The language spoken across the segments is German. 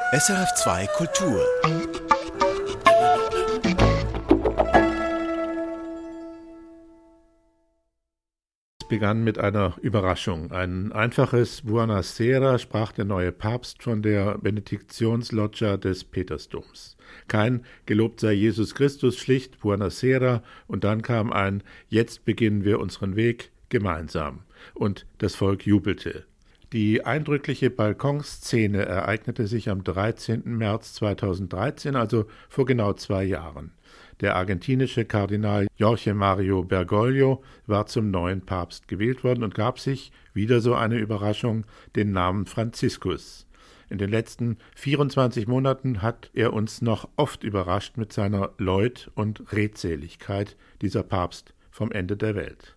SRF2 Kultur. Es begann mit einer Überraschung. Ein einfaches Buonasera sprach der neue Papst von der Benediktionsloggia des Petersdoms. Kein Gelobt sei Jesus Christus, schlicht Buonasera, und dann kam ein Jetzt beginnen wir unseren Weg gemeinsam. Und das Volk jubelte. Die eindrückliche Balkonszene ereignete sich am 13. März 2013, also vor genau 2 Jahren. Der argentinische Kardinal Jorge Mario Bergoglio war zum neuen Papst gewählt worden und gab sich, wieder so eine Überraschung, den Namen Franziskus. In den letzten 24 Monaten hat er uns noch oft überrascht mit seiner Leut- und Redseligkeit, dieser Papst vom Ende der Welt.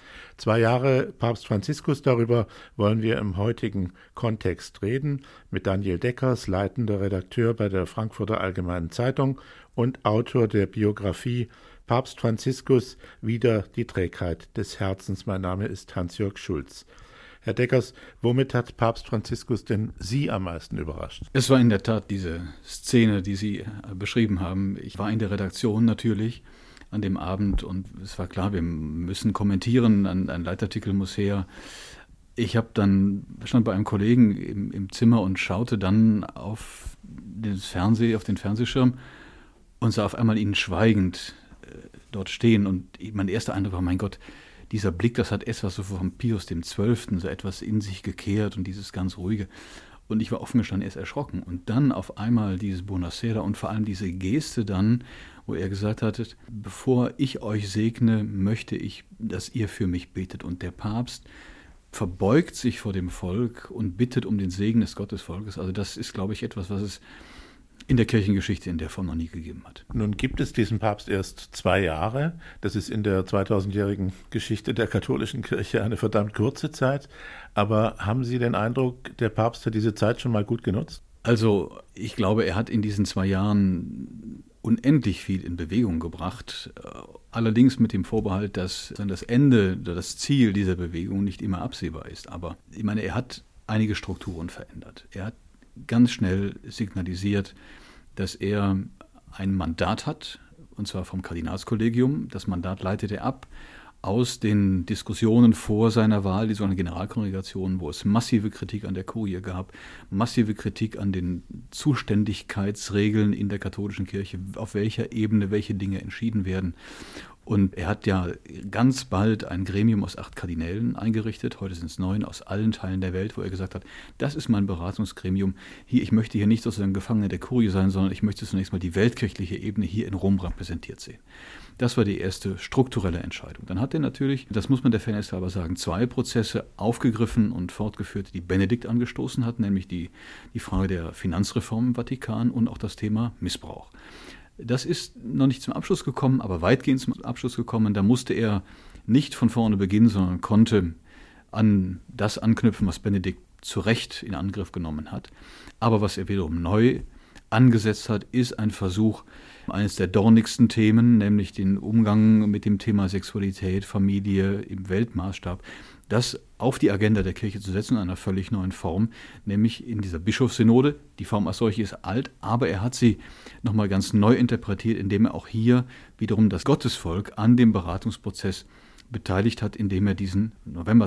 2 Jahre Papst Franziskus, darüber wollen wir im heutigen Kontext reden, mit Daniel Deckers, leitender Redakteur bei der Frankfurter Allgemeinen Zeitung und Autor der Biografie Papst Franziskus, wieder die Trägheit des Herzens. Mein Name ist Hans-Jörg Schulz. Herr Deckers, womit hat Papst Franziskus denn Sie am meisten überrascht? Es war in der Tat diese Szene, die Sie beschrieben haben. Ich war in der Redaktion natürlich an dem Abend und es war klar, wir müssen kommentieren, ein Leitartikel muss her. Ich stand bei einem Kollegen im Zimmer und schaute dann auf den Fernsehschirm und sah auf einmal ihn schweigend dort stehen. Und mein erster Eindruck war, mein Gott, dieser Blick, das hat etwas so von Pius XII., so etwas in sich gekehrt und dieses ganz Ruhige. Und ich war offen gestanden erst erschrocken. Und dann auf einmal dieses Buonasera und vor allem diese Geste dann, wo er gesagt hat, bevor ich euch segne, möchte ich, dass ihr für mich betet. Und der Papst verbeugt sich vor dem Volk und bittet um den Segen des Gottesvolkes. Also das ist, glaube ich, etwas, was es in der Kirchengeschichte in der Form noch nie gegeben hat. Nun gibt es diesen Papst erst 2 Jahre. Das ist in der 2000-jährigen Geschichte der katholischen Kirche eine verdammt kurze Zeit. Aber haben Sie den Eindruck, der Papst hat diese Zeit schon mal gut genutzt? Also ich glaube, er hat in diesen 2 Jahren unendlich viel in Bewegung gebracht. Allerdings mit dem Vorbehalt, dass das Ende oder das Ziel dieser Bewegung nicht immer absehbar ist. Aber ich meine, er hat einige Strukturen verändert. Er hat ganz schnell signalisiert, dass er ein Mandat hat, und zwar vom Kardinalskollegium. Das Mandat leitet er ab aus den Diskussionen vor seiner Wahl, die sogenannten Generalkongregationen, wo es massive Kritik an der Kurie gab, massive Kritik an den Zuständigkeitsregeln in der katholischen Kirche, auf welcher Ebene welche Dinge entschieden werden. Und er hat ja ganz bald ein Gremium aus 8 Kardinälen eingerichtet, heute sind es 9 aus allen Teilen der Welt, wo er gesagt hat, das ist mein Beratungsgremium. Ich möchte hier nicht sozusagen Gefangener der Kurie sein, sondern ich möchte zunächst mal die weltkirchliche Ebene hier in Rom repräsentiert sehen. Das war die erste strukturelle Entscheidung. Dann hat er natürlich, das muss man der Fairness halber sagen, 2 Prozesse aufgegriffen und fortgeführt, die Benedikt angestoßen hat, nämlich die Frage der Finanzreform im Vatikan und auch das Thema Missbrauch. Das ist noch nicht zum Abschluss gekommen, aber weitgehend zum Abschluss gekommen. Da musste er nicht von vorne beginnen, sondern konnte an das anknüpfen, was Benedikt zu Recht in Angriff genommen hat. Aber was er wiederum neu angesetzt hat, ist ein Versuch, eines der dornigsten Themen, nämlich den Umgang mit dem Thema Sexualität, Familie im Weltmaßstab, das auf die Agenda der Kirche zu setzen in einer völlig neuen Form, nämlich in dieser Bischofssynode. Die Form als solche ist alt, aber er hat sie nochmal ganz neu interpretiert, indem er auch hier wiederum das Gottesvolk an dem Beratungsprozess beteiligt hat, indem er diesen November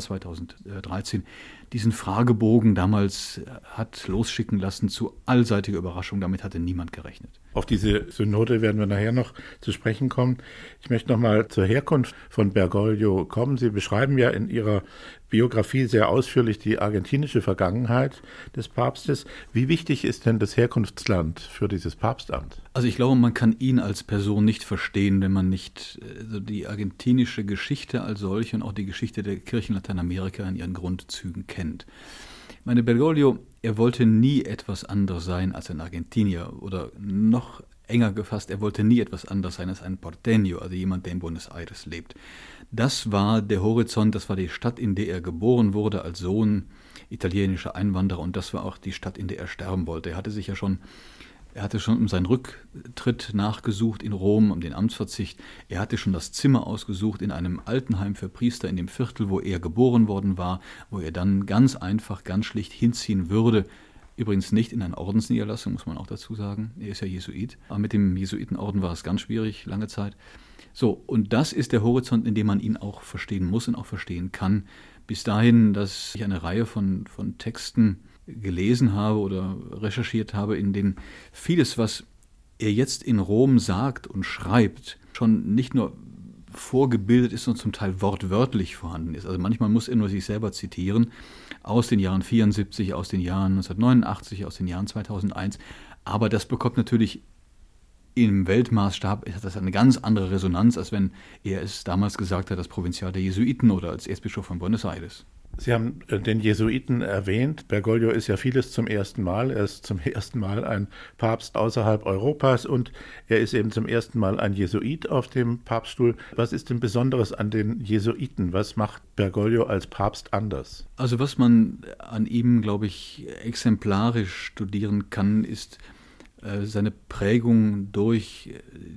2013 diesen Fragebogen damals hat losschicken lassen zu allseitiger Überraschung. Damit hatte niemand gerechnet. Auf diese Synode werden wir nachher noch zu sprechen kommen. Ich möchte noch mal zur Herkunft von Bergoglio kommen. Sie beschreiben ja in Ihrer Biografie sehr ausführlich die argentinische Vergangenheit des Papstes. Wie wichtig ist denn das Herkunftsland für dieses Papstamt? Also ich glaube, man kann ihn als Person nicht verstehen, wenn man nicht die argentinische Geschichte als solche und auch die Geschichte der Kirche in Lateinamerika in ihren Grundzügen kennt. Meine Bergoglio, er wollte nie etwas anderes sein als ein Argentinier oder noch enger gefasst, er wollte nie etwas anderes sein als ein Porteño, also jemand, der in Buenos Aires lebt. Das war der Horizont, das war die Stadt, in der er geboren wurde als Sohn italienischer Einwanderer und das war auch die Stadt, in der er sterben wollte. Er hatte schon um seinen Rücktritt nachgesucht in Rom, um den Amtsverzicht. Er hatte schon das Zimmer ausgesucht in einem Altenheim für Priester in dem Viertel, wo er geboren worden war, wo er dann ganz einfach, ganz schlicht hinziehen würde. Übrigens nicht in einer Ordensniederlassung, muss man auch dazu sagen. Er ist ja Jesuit. Aber mit dem Jesuitenorden war es ganz schwierig, lange Zeit. So, und das ist der Horizont, in dem man ihn auch verstehen muss und auch verstehen kann. Bis dahin, dass ich eine Reihe von Texten gelesen habe oder recherchiert habe, in denen vieles, was er jetzt in Rom sagt und schreibt, schon nicht nur vorgebildet ist und zum Teil wortwörtlich vorhanden ist. Also manchmal muss er nur sich selber zitieren, aus den Jahren 74, aus den Jahren 1989, aus den Jahren 2001. Aber das bekommt natürlich im Weltmaßstab, hat das eine ganz andere Resonanz, als wenn er es damals gesagt hat als Provinzial der Jesuiten oder als Erzbischof von Buenos Aires. Sie haben den Jesuiten erwähnt. Bergoglio ist ja vieles zum ersten Mal. Er ist zum ersten Mal ein Papst außerhalb Europas und er ist eben zum ersten Mal ein Jesuit auf dem Papststuhl. Was ist denn Besonderes an den Jesuiten? Was macht Bergoglio als Papst anders? Also was man an ihm, glaube ich, exemplarisch studieren kann, ist seine Prägung durch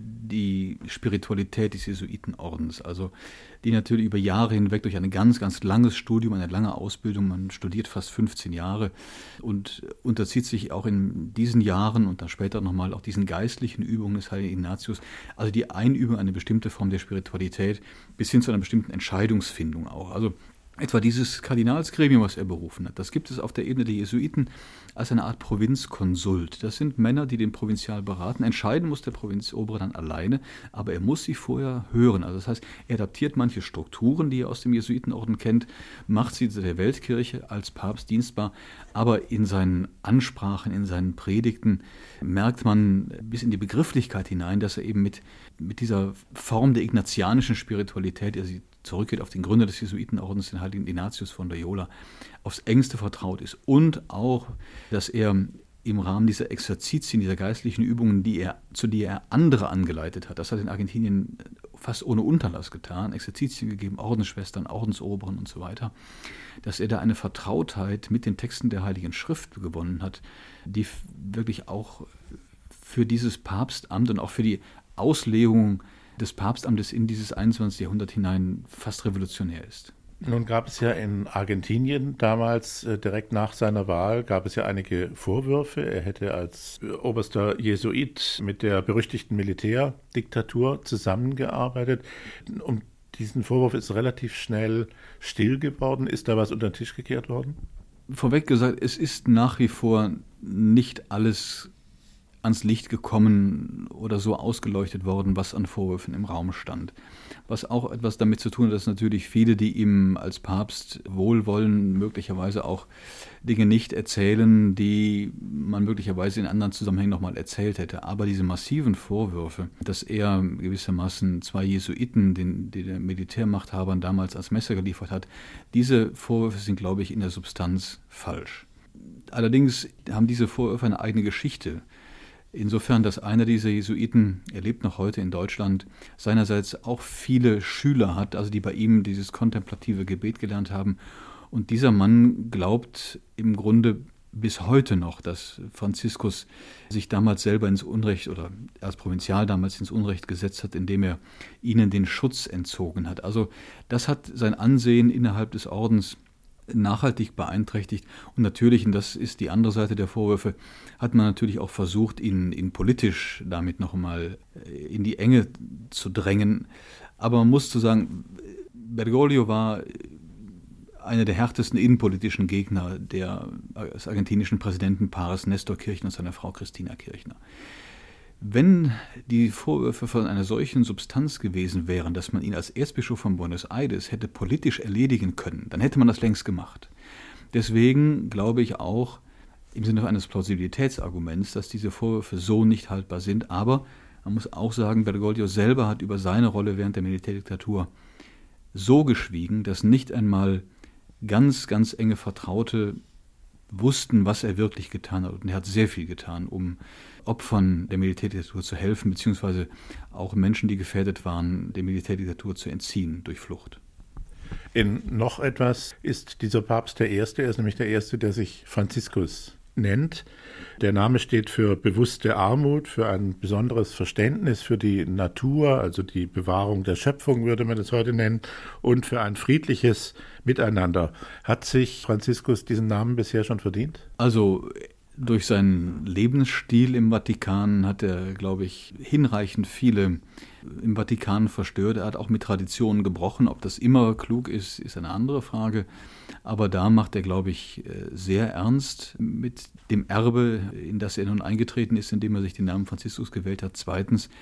die Spiritualität des Jesuitenordens, also die natürlich über Jahre hinweg durch ein ganz, ganz langes Studium, eine lange Ausbildung, man studiert fast 15 Jahre und unterzieht sich auch in diesen Jahren und dann später nochmal auch diesen geistlichen Übungen des Heiligen Ignatius, also die Einübung eine bestimmte Form der Spiritualität bis hin zu einer bestimmten Entscheidungsfindung auch. Also etwa dieses Kardinalsgremium, was er berufen hat, das gibt es auf der Ebene der Jesuiten als eine Art Provinzkonsult. Das sind Männer, die den Provinzial beraten. Entscheiden muss der Provinzobere dann alleine, aber er muss sie vorher hören. Also das heißt, er adaptiert manche Strukturen, die er aus dem Jesuitenorden kennt, macht sie der Weltkirche als Papst dienstbar, aber in seinen Ansprachen, in seinen Predigten merkt man bis in die Begrifflichkeit hinein, dass er eben mit dieser Form der ignatianischen Spiritualität, also zurückgeht auf den Gründer des Jesuitenordens, den heiligen Ignatius von Loyola, aufs engste vertraut ist. Und auch, dass er im Rahmen dieser Exerzitien, dieser geistlichen Übungen, zu der er andere angeleitet hat, das hat er in Argentinien fast ohne Unterlass getan, Exerzitien gegeben, Ordensschwestern, Ordensoberen und so weiter, dass er da eine Vertrautheit mit den Texten der Heiligen Schrift gewonnen hat, die wirklich auch für dieses Papstamt und auch für die Auslegung des Papstamtes in dieses 21. Jahrhundert hinein fast revolutionär ist. Nun gab es ja in Argentinien damals, direkt nach seiner Wahl, gab es ja einige Vorwürfe. Er hätte als oberster Jesuit mit der berüchtigten Militärdiktatur zusammengearbeitet. Um diesen Vorwurf ist relativ schnell still geworden. Ist da was unter den Tisch gekehrt worden? Vorweg gesagt, es ist nach wie vor nicht alles ans Licht gekommen oder so ausgeleuchtet worden, was an Vorwürfen im Raum stand. Was auch etwas damit zu tun hat, dass natürlich viele, die ihm als Papst wohlwollen, möglicherweise auch Dinge nicht erzählen, die man möglicherweise in anderen Zusammenhängen nochmal erzählt hätte. Aber diese massiven Vorwürfe, dass er gewissermaßen zwei Jesuiten, die der Militärmachthabern damals als Messer geliefert hat, diese Vorwürfe sind, glaube ich, in der Substanz falsch. Allerdings haben diese Vorwürfe eine eigene Geschichte. Insofern, dass einer dieser Jesuiten, er lebt noch heute in Deutschland, seinerseits auch viele Schüler hat, also die bei ihm dieses kontemplative Gebet gelernt haben. Und dieser Mann glaubt im Grunde bis heute noch, dass Franziskus sich damals selber ins Unrecht oder als Provinzial damals ins Unrecht gesetzt hat, indem er ihnen den Schutz entzogen hat. Also das hat sein Ansehen innerhalb des Ordens nachhaltig beeinträchtigt. Und natürlich, und das ist die andere Seite der Vorwürfe, hat man natürlich auch versucht, ihn politisch damit noch einmal in die Enge zu drängen. Aber man muss zu sagen, Bergoglio war einer der härtesten innenpolitischen Gegner des argentinischen Präsidentenpaares Néstor Kirchner und seiner Frau Cristina Kirchner. Wenn die Vorwürfe von einer solchen Substanz gewesen wären, dass man ihn als Erzbischof von Buenos Aires hätte politisch erledigen können, dann hätte man das längst gemacht. Deswegen glaube ich auch im Sinne eines Plausibilitätsarguments, dass diese Vorwürfe so nicht haltbar sind. Aber man muss auch sagen, Bergoglio selber hat über seine Rolle während der Militärdiktatur so geschwiegen, dass nicht einmal ganz, ganz enge Vertraute wussten, was er wirklich getan hat. Und er hat sehr viel getan, um Opfern der Militärdiktatur zu helfen, beziehungsweise auch Menschen, die gefährdet waren, der Militärdiktatur zu entziehen durch Flucht. In noch etwas ist dieser Papst der Erste. Er ist nämlich der Erste, der sich Franziskus nennt. Der Name steht für bewusste Armut, für ein besonderes Verständnis für die Natur, also die Bewahrung der Schöpfung, würde man es heute nennen, und für ein friedliches Miteinander. Hat sich Franziskus diesen Namen bisher schon verdient? Also Durch seinen Lebensstil im Vatikan hat er, glaube ich, hinreichend viele im Vatikan verstört. Er hat auch mit Traditionen gebrochen. Ob das immer klug ist, ist eine andere Frage. Aber da macht er, glaube ich, sehr ernst mit dem Erbe, in das er nun eingetreten ist, indem er sich den Namen Franziskus gewählt hat. Zweitens,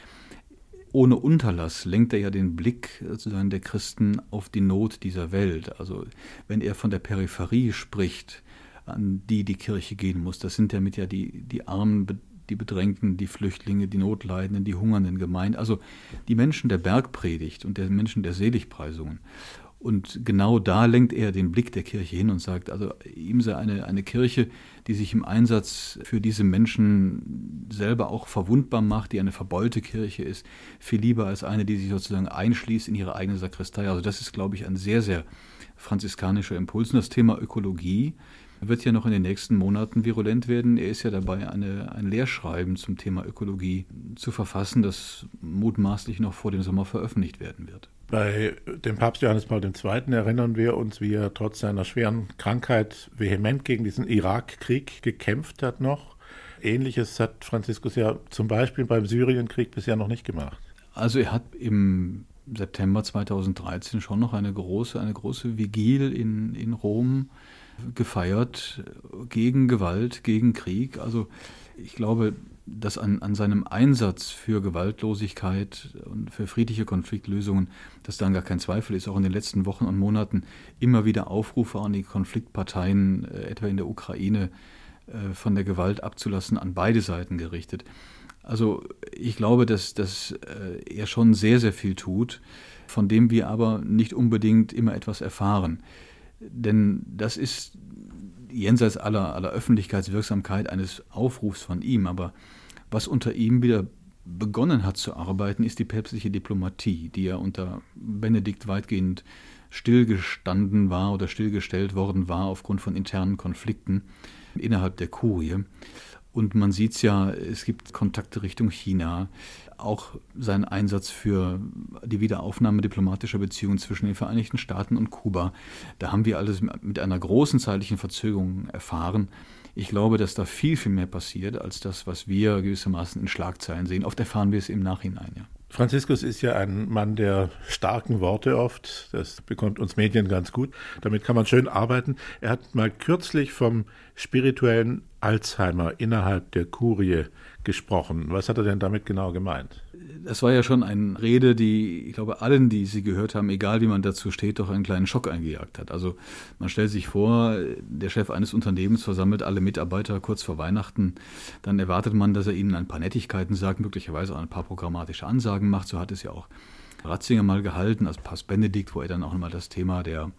ohne Unterlass lenkt er ja den Blick sozusagen der Christen auf die Not dieser Welt. Also wenn er von der Peripherie spricht, an die Kirche gehen muss, das sind damit ja die Armen, die Bedrängten, die Flüchtlinge, die Notleidenden, die Hungernden gemeint. Also die Menschen der Bergpredigt und der Menschen der Seligpreisungen. Und genau da lenkt er den Blick der Kirche hin und sagt, also ihm sei eine Kirche, die sich im Einsatz für diese Menschen selber auch verwundbar macht, die eine verbeulte Kirche ist, viel lieber als eine, die sich sozusagen einschließt in ihre eigene Sakristei. Also das ist, glaube ich, ein sehr, sehr franziskanischer Impuls. Und das Thema Ökologie wird ja noch in den nächsten Monaten virulent werden. Er ist ja dabei, ein Lehrschreiben zum Thema Ökologie zu verfassen, das mutmaßlich noch vor dem Sommer veröffentlicht werden wird. Bei dem Papst Johannes Paul II. Erinnern wir uns, wie er trotz seiner schweren Krankheit vehement gegen diesen Irakkrieg gekämpft hat noch. Ähnliches hat Franziskus ja zum Beispiel beim Syrienkrieg bisher noch nicht gemacht. Also er hat im September 2013 schon noch eine große Vigil in Rom gefeiert gegen Gewalt, gegen Krieg. Also ich glaube, dass an seinem Einsatz für Gewaltlosigkeit und für friedliche Konfliktlösungen, dass dann gar kein Zweifel ist, auch in den letzten Wochen und Monaten immer wieder Aufrufe an die Konfliktparteien, etwa in der Ukraine, von der Gewalt abzulassen, an beide Seiten gerichtet. Also ich glaube, dass er schon sehr, sehr viel tut, von dem wir aber nicht unbedingt immer etwas erfahren. Denn das ist jenseits aller Öffentlichkeitswirksamkeit eines Aufrufs von ihm. Aber was unter ihm wieder begonnen hat zu arbeiten, ist die päpstliche Diplomatie, die ja unter Benedikt weitgehend stillgestanden war oder stillgestellt worden war aufgrund von internen Konflikten innerhalb der Kurie. Und man sieht es ja, es gibt Kontakte Richtung China, auch sein Einsatz für die Wiederaufnahme diplomatischer Beziehungen zwischen den Vereinigten Staaten und Kuba. Da haben wir alles mit einer großen zeitlichen Verzögerung erfahren. Ich glaube, dass da viel, viel mehr passiert, als das, was wir gewissermaßen in Schlagzeilen sehen. Oft erfahren wir es im Nachhinein, ja. Franziskus ist ja ein Mann der starken Worte oft. Das bekommt uns Medien ganz gut. Damit kann man schön arbeiten. Er hat mal kürzlich vom spirituellen Alzheimer innerhalb der Kurie gesprochen. Was hat er denn damit genau gemeint? Das war ja schon eine Rede, die, ich glaube, allen, die sie gehört haben, egal wie man dazu steht, doch einen kleinen Schock eingejagt hat. Also man stellt sich vor, der Chef eines Unternehmens versammelt alle Mitarbeiter kurz vor Weihnachten. Dann erwartet man, dass er ihnen ein paar Nettigkeiten sagt, möglicherweise auch ein paar programmatische Ansagen macht. So hat es ja auch Ratzinger mal gehalten, als Papst Benedikt, wo er dann auch nochmal das Thema der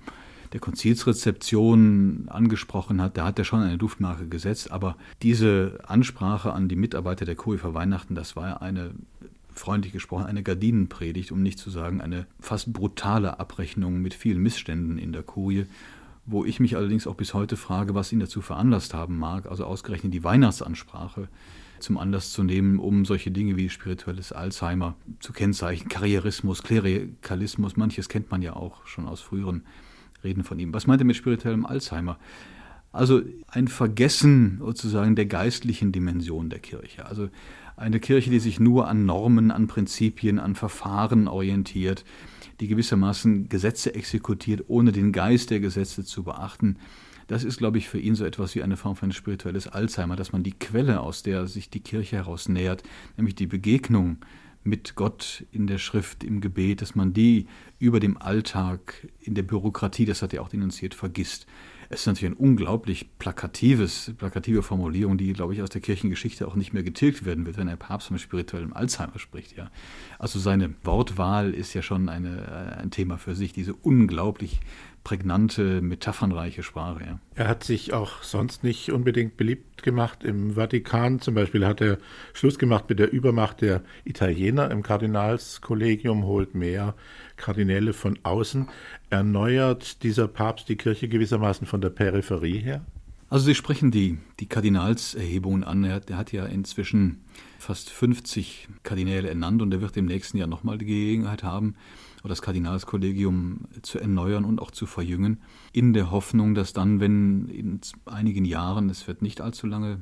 Konzilsrezeption angesprochen hat. Da hat er schon eine Duftmarke gesetzt. Aber diese Ansprache an die Mitarbeiter der Kurie vor Weihnachten, das war eine, freundlich gesprochen, eine Gardinenpredigt, um nicht zu sagen eine fast brutale Abrechnung mit vielen Missständen in der Kurie, wo ich mich allerdings auch bis heute frage, was ihn dazu veranlasst haben mag, also ausgerechnet die Weihnachtsansprache zum Anlass zu nehmen, um solche Dinge wie spirituelles Alzheimer zu kennzeichnen, Karrierismus, Klerikalismus, manches kennt man ja auch schon aus früheren Reden von ihm. Was meint er mit spirituellem Alzheimer? Also ein Vergessen sozusagen der geistlichen Dimension der Kirche. Also eine Kirche, die sich nur an Normen, an Prinzipien, an Verfahren orientiert, die gewissermaßen Gesetze exekutiert, ohne den Geist der Gesetze zu beachten. Das ist, glaube ich, für ihn so etwas wie eine Form von spirituelles Alzheimer, dass man die Quelle, aus der sich die Kirche heraus nähert, nämlich die Begegnung mit Gott in der Schrift, im Gebet, dass man die über dem Alltag, in der Bürokratie, das hat er auch denunziert, vergisst. Es ist natürlich eine unglaublich plakative Formulierung, die, glaube ich, aus der Kirchengeschichte auch nicht mehr getilgt werden wird, wenn der Papst von spirituellem Alzheimer spricht. Ja. Also seine Wortwahl ist ja schon ein Thema für sich, diese unglaublich prägnante, metaphernreiche Sprache. Ja. Er hat sich auch sonst nicht unbedingt beliebt gemacht im Vatikan. Zum Beispiel hat er Schluss gemacht mit der Übermacht der Italiener im Kardinalskollegium, holt mehr Kardinäle von außen. Erneuert dieser Papst die Kirche gewissermaßen von der Peripherie her? Also Sie sprechen die Kardinalserhebungen an. Er hat ja inzwischen fast 50 Kardinäle ernannt und er wird im nächsten Jahr nochmal die Gelegenheit haben, das Kardinalskollegium zu erneuern und auch zu verjüngen, in der Hoffnung, dass dann, wenn in einigen Jahren, es wird nicht allzu lange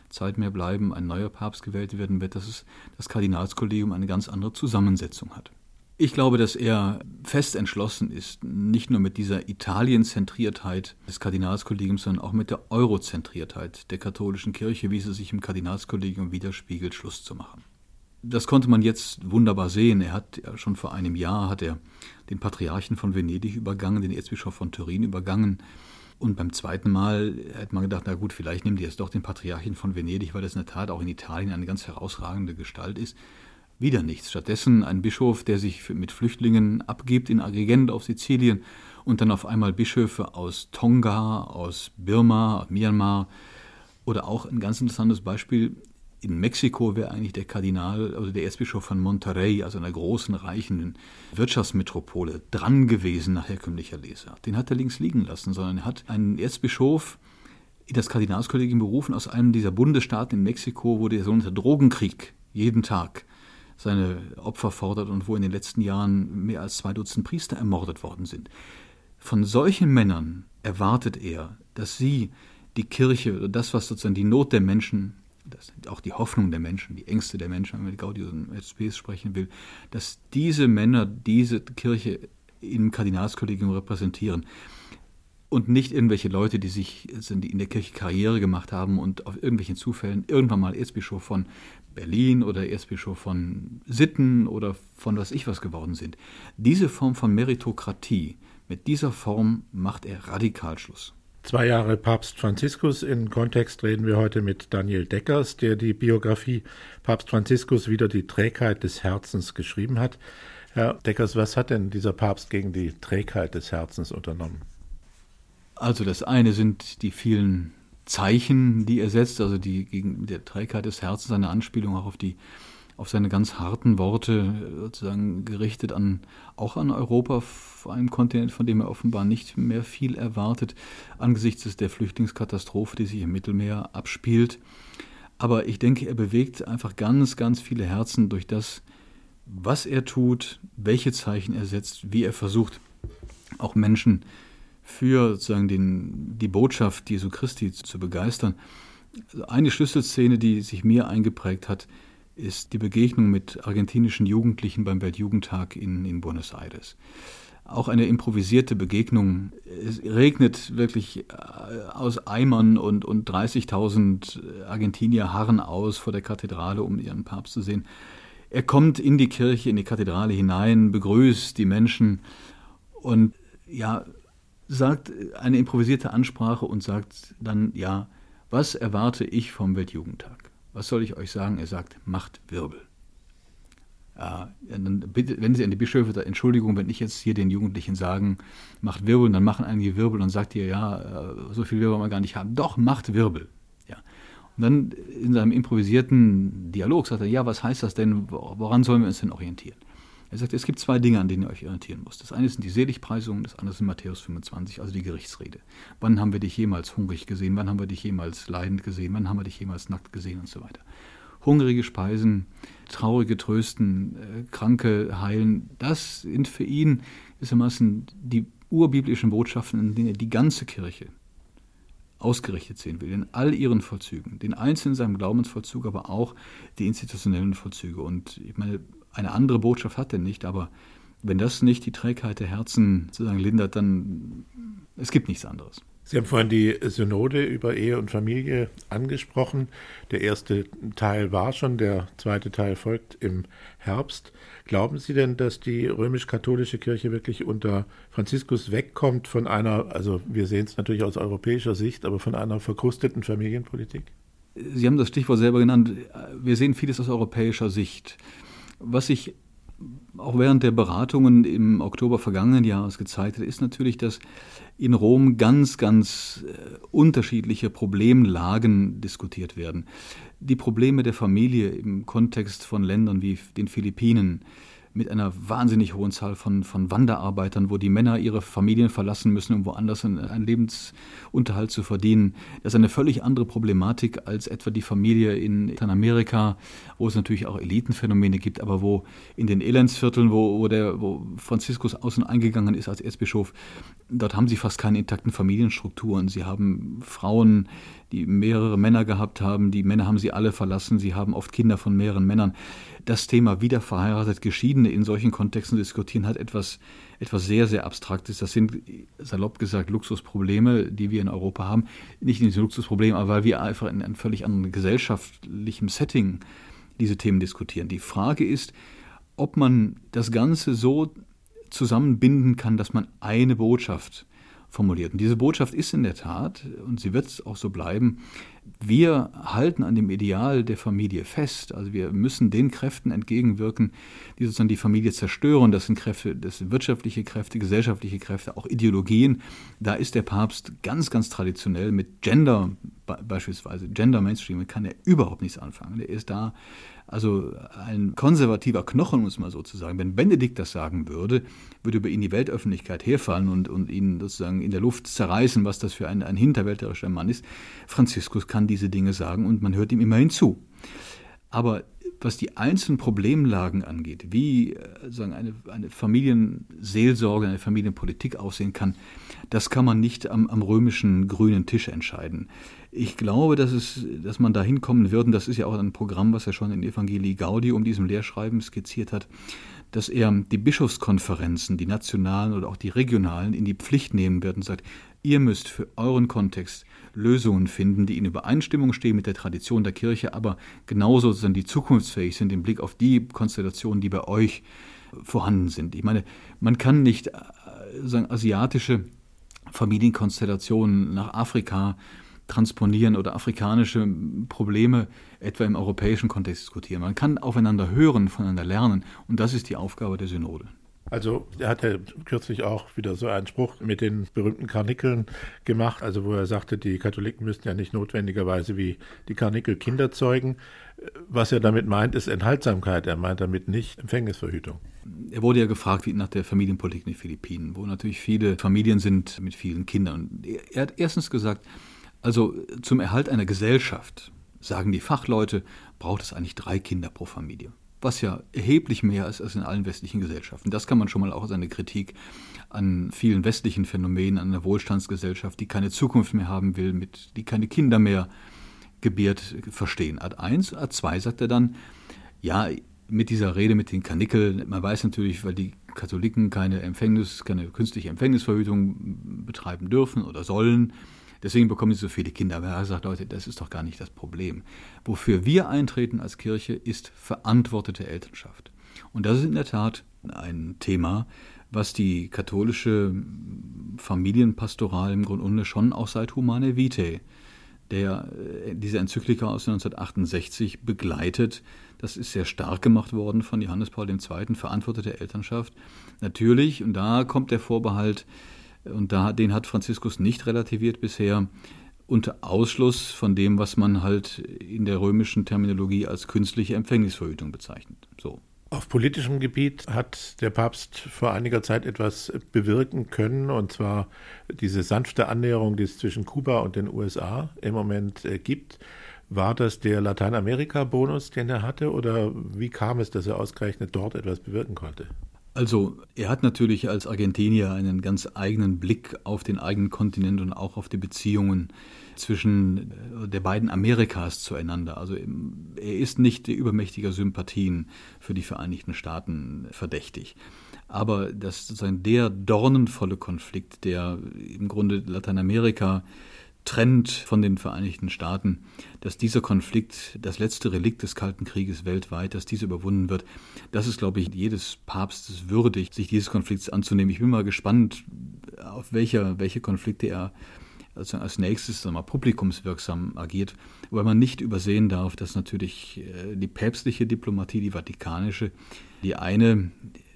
Zeit mehr bleiben, ein neuer Papst gewählt werden wird, dass das Kardinalskollegium eine ganz andere Zusammensetzung hat. Ich glaube, dass er fest entschlossen ist, nicht nur mit dieser Italien-Zentriertheit des Kardinalskollegiums, sondern auch mit der Eurozentriertheit der katholischen Kirche, wie sie sich im Kardinalskollegium widerspiegelt, Schluss zu machen. Das konnte man jetzt wunderbar sehen. Er hat ja schon vor einem Jahr den Patriarchen von Venedig übergangen, den Erzbischof von Turin übergangen. Und beim zweiten Mal hat man gedacht, na gut, vielleicht nehmen die jetzt doch den Patriarchen von Venedig, weil das in der Tat auch in Italien eine ganz herausragende Gestalt ist. Wieder nichts. Stattdessen ein Bischof, der sich mit Flüchtlingen abgibt in Agrigent auf Sizilien und dann auf einmal Bischöfe aus Tonga, aus Birma, Myanmar oder auch ein ganz interessantes Beispiel. In Mexiko wäre eigentlich der Kardinal oder der Erzbischof von Monterrey, also einer großen, reichen Wirtschaftsmetropole, dran gewesen nach herkömmlicher Lesart. Den hat er links liegen lassen, sondern er hat einen Erzbischof in das Kardinalskollegium berufen aus einem dieser Bundesstaaten in Mexiko, wo der sogenannte Drogenkrieg jeden Tag seine Opfer fordert und wo in den letzten Jahren mehr als 2 Dutzend Priester ermordet worden sind. Von solchen Männern erwartet er, dass sie die Kirche, das, was sozusagen die Not der Menschen, das auch die Hoffnung der Menschen, die Ängste der Menschen, wenn man mit Gaudium et Spes sprechen will, dass diese Männer diese Kirche im Kardinalskollegium repräsentieren und nicht irgendwelche Leute, die in der Kirche Karriere gemacht haben und auf irgendwelchen Zufällen irgendwann mal Erzbischof von Berlin oder Erzbischof von Sitten oder von was geworden sind. Diese Form von Meritokratie, mit dieser Form macht er radikal Schluss. 2 Jahre Papst Franziskus. In Kontext reden wir heute mit Daniel Deckers, der die Biografie Papst Franziskus wieder die Trägheit des Herzens geschrieben hat. Herr Deckers, was hat denn dieser Papst gegen die Trägheit des Herzens unternommen? Also das eine sind die vielen Zeichen, die er setzt, also die gegen der Trägheit des Herzens, eine Anspielung auch auf seine ganz harten Worte, sozusagen gerichtet auch an Europa, einem Kontinent, von dem er offenbar nicht mehr viel erwartet, angesichts der Flüchtlingskatastrophe, die sich im Mittelmeer abspielt. Aber ich denke, er bewegt einfach ganz, ganz viele Herzen durch das, was er tut, welche Zeichen er setzt, wie er versucht, auch Menschen für sozusagen die Botschaft Jesu Christi zu begeistern. Also eine Schlüsselszene, die sich mir eingeprägt hat, ist die Begegnung mit argentinischen Jugendlichen beim Weltjugendtag in Buenos Aires. Auch eine improvisierte Begegnung. Es regnet wirklich aus Eimern und 30.000 Argentinier harren aus vor der Kathedrale, um ihren Papst zu sehen. Er kommt in die Kirche, in die Kathedrale hinein, begrüßt die Menschen und sagt eine improvisierte Ansprache und sagt dann, was erwarte ich vom Weltjugendtag? Was soll ich euch sagen? Er sagt, macht Wirbel. Dann bitte, wenn Sie an die Bischöfe, Entschuldigung, wenn ich jetzt hier den Jugendlichen sagen, macht Wirbel, dann machen einige Wirbel und sagt ihr, so viel Wirbel wollen wir gar nicht haben. Doch, macht Wirbel. Ja. Und dann in seinem improvisierten Dialog sagt er, was heißt das denn? Woran sollen wir uns denn orientieren? Er sagt, es gibt 2 Dinge, an denen ihr euch orientieren müsst. Das eine sind die Seligpreisungen, das andere sind Matthäus 25, also die Gerichtsrede. Wann haben wir dich jemals hungrig gesehen? Wann haben wir dich jemals leidend gesehen? Wann haben wir dich jemals nackt gesehen? Und so weiter. Hungrige speisen, Traurige trösten, Kranke heilen. Das sind für ihn gewissermaßen die urbiblischen Botschaften, in denen er die ganze Kirche ausgerichtet sehen will, in all ihren Vollzügen. Den Einzelnen in seinem Glaubensvollzug, aber auch die institutionellen Vollzüge. Und ich meine, eine andere Botschaft hat er nicht, aber wenn das nicht die Trägheit der Herzen sozusagen lindert, dann es gibt nichts anderes. Sie haben vorhin die Synode über Ehe und Familie angesprochen. Der erste Teil war schon, der zweite Teil folgt im Herbst. Glauben Sie denn, dass die römisch-katholische Kirche wirklich unter Franziskus wegkommt von einer, also wir sehen es natürlich aus europäischer Sicht, aber von einer verkrusteten Familienpolitik? Sie haben das Stichwort selber genannt. Wir sehen vieles aus europäischer Sicht. Was sich auch während der Beratungen im Oktober vergangenen Jahres gezeigt hat, ist natürlich, dass in Rom ganz, ganz unterschiedliche Problemlagen diskutiert werden. Die Probleme der Familie im Kontext von Ländern wie den Philippinen mit einer wahnsinnig hohen Zahl von Wanderarbeitern, wo die Männer ihre Familien verlassen müssen, um woanders einen Lebensunterhalt zu verdienen. Das ist eine völlig andere Problematik als etwa die Familie in Lateinamerika, wo es natürlich auch Elitenphänomene gibt, aber wo in den Elendsvierteln, wo Franziskus außen eingegangen ist als Erzbischof, dort haben sie fast keine intakten Familienstrukturen. Sie haben Frauen, die mehrere Männer gehabt haben. Die Männer haben sie alle verlassen. Sie haben oft Kinder von mehreren Männern. Das Thema wieder verheiratet, Geschiedene in solchen Kontexten diskutieren hat etwas sehr, sehr Abstraktes. Das sind, salopp gesagt, Luxusprobleme, die wir in Europa haben. Nicht diese Luxusprobleme, aber weil wir einfach in einem völlig anderen gesellschaftlichen Setting diese Themen diskutieren. Die Frage ist, ob man das Ganze so zusammenbinden kann, dass man eine Botschaft formuliert. Und diese Botschaft ist in der Tat, und sie wird auch so bleiben, wir halten an dem Ideal der Familie fest. Also wir müssen den Kräften entgegenwirken, die sozusagen die Familie zerstören. Das sind Kräfte, das sind wirtschaftliche Kräfte, gesellschaftliche Kräfte, auch Ideologien. Da ist der Papst ganz, ganz traditionell mit Gender, beispielsweise Gender Mainstream, kann er überhaupt nichts anfangen. Er ist da also ein konservativer Knochen, muss man sozusagen. Wenn Benedikt das sagen würde über ihn die Weltöffentlichkeit herfallen und ihn sozusagen in der Luft zerreißen, was das für ein hinterwäldlerischer Mann ist. Franziskus kann diese Dinge sagen und man hört ihm immerhin zu. Aber was die einzelnen Problemlagen angeht, wie sagen, eine Familienseelsorge, eine Familienpolitik aussehen kann, das kann man nicht am römischen grünen Tisch entscheiden. Ich glaube, dass man da hinkommen wird, und das ist ja auch ein Programm, was er schon in Evangelii Gaudium, diesem Lehrschreiben, skizziert hat, dass er die Bischofskonferenzen, die nationalen oder auch die regionalen, in die Pflicht nehmen wird und sagt, ihr müsst für euren Kontext Lösungen finden, die in Übereinstimmung stehen mit der Tradition der Kirche, aber genauso sind die zukunftsfähig sind im Blick auf die Konstellationen, die bei euch vorhanden sind. Ich meine, man kann nicht sagen, asiatische Familienkonstellationen nach Afrika transponieren oder afrikanische Probleme etwa im europäischen Kontext diskutieren. Man kann aufeinander hören, voneinander lernen, und das ist die Aufgabe der Synode. Also er hat ja kürzlich auch wieder so einen Spruch mit den berühmten Karnikeln gemacht, also wo er sagte, die Katholiken müssten ja nicht notwendigerweise wie die Karnikel Kinder zeugen. Was er damit meint, ist Enthaltsamkeit. Er meint damit nicht Empfängnisverhütung. Er wurde ja gefragt nach der Familienpolitik in den Philippinen, wo natürlich viele Familien sind mit vielen Kindern. Er hat erstens gesagt, also zum Erhalt einer Gesellschaft, sagen die Fachleute, braucht es eigentlich 3 Kinder pro Familie. Was ja erheblich mehr ist als in allen westlichen Gesellschaften. Das kann man schon mal auch als eine Kritik an vielen westlichen Phänomenen, an einer Wohlstandsgesellschaft, die keine Zukunft mehr haben will, die keine Kinder mehr gebiert, verstehen. Ad 1, Ad 2 sagt er dann, ja, mit dieser Rede mit den Karnikeln, man weiß natürlich, weil die Katholiken keine künstliche Empfängnisverhütung betreiben dürfen oder sollen, deswegen bekommen sie so viele Kinder. Aber er sagt, Leute, das ist doch gar nicht das Problem. Wofür wir eintreten als Kirche, ist verantwortete Elternschaft. Und das ist in der Tat ein Thema, was die katholische Familienpastoral im Grunde schon auch seit Humanae Vitae, diese Enzyklika aus 1968 begleitet. Das ist sehr stark gemacht worden von Johannes Paul II., verantwortete Elternschaft. Natürlich, und da kommt der Vorbehalt, und den hat Franziskus nicht relativiert bisher, unter Ausschluss von dem, was man halt in der römischen Terminologie als künstliche Empfängnisverhütung bezeichnet. So. Auf politischem Gebiet hat der Papst vor einiger Zeit etwas bewirken können, und zwar diese sanfte Annäherung, die es zwischen Kuba und den USA im Moment gibt. War das der Lateinamerika-Bonus, den er hatte, oder wie kam es, dass er ausgerechnet dort etwas bewirken konnte? Also er hat natürlich als Argentinier einen ganz eigenen Blick auf den eigenen Kontinent und auch auf die Beziehungen zwischen der beiden Amerikas zueinander. Also er ist nicht übermächtiger Sympathien für die Vereinigten Staaten verdächtig. Aber das sozusagen der dornenvolle Konflikt, der im Grunde Lateinamerika trennt von den Vereinigten Staaten, dass dieser Konflikt, das letzte Relikt des Kalten Krieges weltweit, dass dieser überwunden wird, das ist, glaube ich, jedes Papstes würdig, sich dieses Konflikts anzunehmen. Ich bin mal gespannt, auf welche Konflikte er also als nächstes publikumswirksam agiert, weil man nicht übersehen darf, dass natürlich die päpstliche Diplomatie, die vatikanische, die eine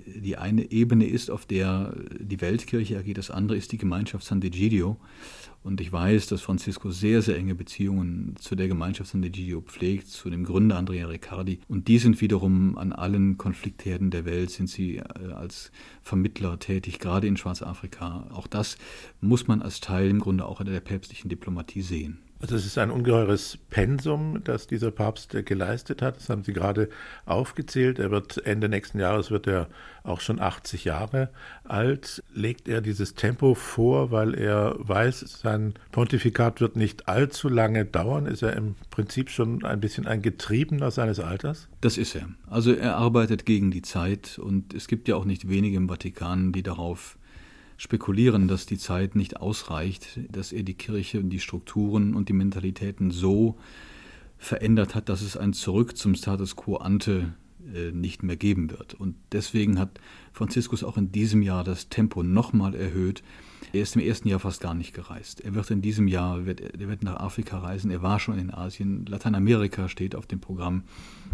Die eine Ebene ist, auf der die Weltkirche agiert, das andere ist die Gemeinschaft Sant'Egidio. Und ich weiß, dass Franziskus sehr, sehr enge Beziehungen zu der Gemeinschaft Sant'Egidio pflegt, zu dem Gründer Andrea Riccardi. Und die sind wiederum an allen Konfliktherden der Welt, sind sie als Vermittler tätig, gerade in Schwarzafrika. Auch das muss man als Teil im Grunde auch der päpstlichen Diplomatie sehen. Also es ist ein ungeheures Pensum, das dieser Papst geleistet hat. Das haben Sie gerade aufgezählt. Ende nächsten Jahres wird er auch schon 80 Jahre alt. Legt er dieses Tempo vor, weil er weiß, sein Pontifikat wird nicht allzu lange dauern? Ist er im Prinzip schon ein bisschen ein Getriebener seines Alters? Das ist er. Also er arbeitet gegen die Zeit und es gibt ja auch nicht wenige im Vatikan, die darauf spekulieren, dass die Zeit nicht ausreicht, dass er die Kirche und die Strukturen und die Mentalitäten so verändert hat, dass es ein Zurück zum Status quo ante nicht mehr geben wird. Und deswegen hat Franziskus auch in diesem Jahr das Tempo nochmal erhöht. Er ist im ersten Jahr fast gar nicht gereist. Er wird in diesem Jahr er wird nach Afrika reisen. Er war schon in Asien. Lateinamerika steht auf dem Programm.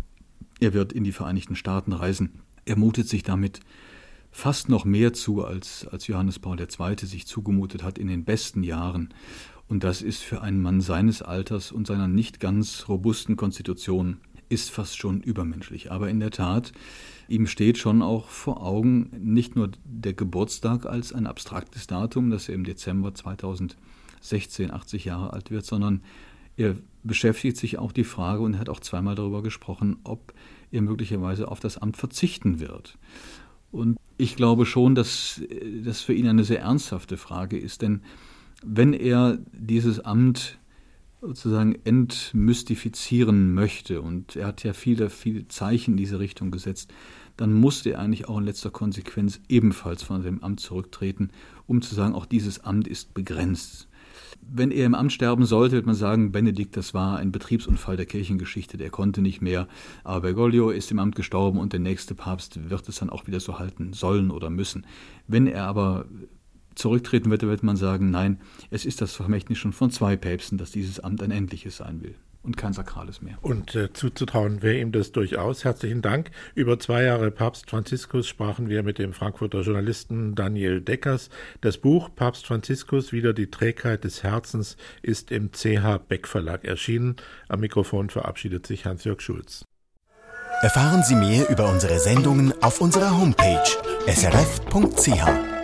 Er wird in die Vereinigten Staaten reisen. Er mutet sich damit fast noch mehr zu, als Johannes Paul II. Sich zugemutet hat in den besten Jahren. Und das ist für einen Mann seines Alters und seiner nicht ganz robusten Konstitution ist fast schon übermenschlich. Aber in der Tat, ihm steht schon auch vor Augen nicht nur der Geburtstag als ein abstraktes Datum, dass er im Dezember 2016 80 Jahre alt wird, sondern er beschäftigt sich auch die Frage und hat auch zweimal darüber gesprochen, ob er möglicherweise auf das Amt verzichten wird. Und ich glaube schon, dass das für ihn eine sehr ernsthafte Frage ist, denn wenn er dieses Amt sozusagen entmystifizieren möchte, und er hat ja viele Zeichen in diese Richtung gesetzt, dann musste er eigentlich auch in letzter Konsequenz ebenfalls von dem Amt zurücktreten, um zu sagen, auch dieses Amt ist begrenzt. Wenn er im Amt sterben sollte, wird man sagen, Benedikt, das war ein Betriebsunfall der Kirchengeschichte, der konnte nicht mehr. Aber Bergoglio ist im Amt gestorben und der nächste Papst wird es dann auch wieder so halten sollen oder müssen. Wenn er aber zurücktreten wird man sagen, nein, es ist das Vermächtnis schon von 2 Päpsten, dass dieses Amt ein endliches sein will und kein sakrales mehr. Und zuzutrauen wäre ihm das durchaus. Herzlichen Dank. Über 2 Jahre Papst Franziskus sprachen wir mit dem Frankfurter Journalisten Daniel Deckers. Das Buch Papst Franziskus, wieder die Trägheit des Herzens, ist im CH Beck Verlag erschienen. Am Mikrofon verabschiedet sich Hans-Jörg Schulz. Erfahren Sie mehr über unsere Sendungen auf unserer Homepage srf.ch.